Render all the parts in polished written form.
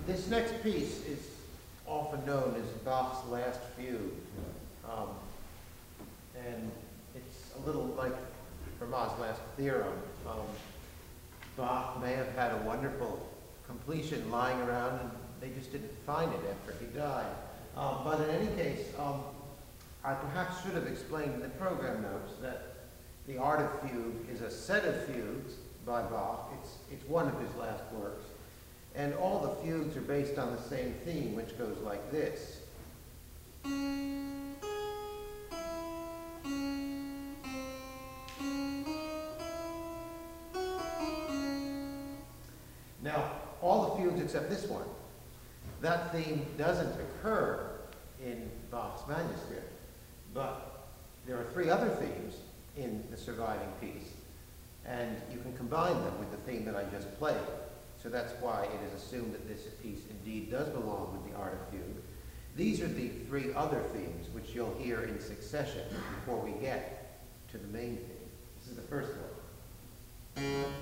This next piece is often known as Bach's Last Fugue. And it's a little like Fermat's Last Theorem. Bach may have had a wonderful completion lying around and they just didn't find it after he died. But in any case, I perhaps should have explained in the program notes that the Art of Fugue is a set of fugues by Bach. It's one of his last works. And all the fugues are based on the same theme, which goes like this. Now, all the fugues except this one, that theme doesn't occur in Bach's manuscript, but there are three other themes in the surviving piece, and you can combine them with the theme that I just played. So that's why it is assumed that this piece indeed does belong with the Art of Fugue. These are the three other themes which you'll hear in succession before we get to the main theme. This is the first one.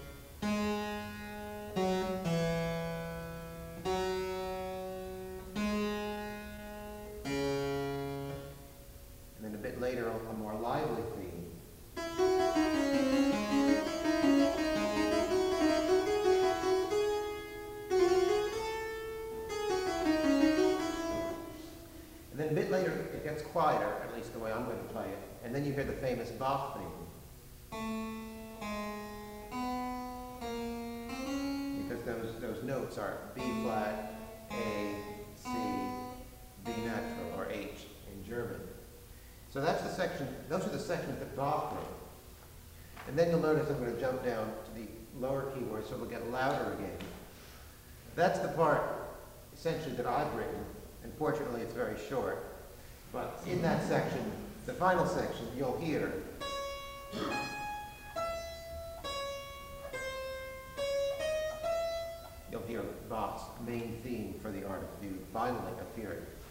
And then a bit later, a more lively theme. And then a bit later, it gets quieter, at least the way I'm going to play it. And then you hear the famous Bach theme. Because those notes are B flat, A, C, B natural, or H in German. So that's the section, those are the sections that Bach wrote. And then you'll notice I'm going to jump down to the lower keyboard so it'll get louder again. That's the part, essentially, that I've written. Unfortunately, it's very short. But in that section, the final section, you'll hear Bach's main theme for the Art of Fugue finally appearing.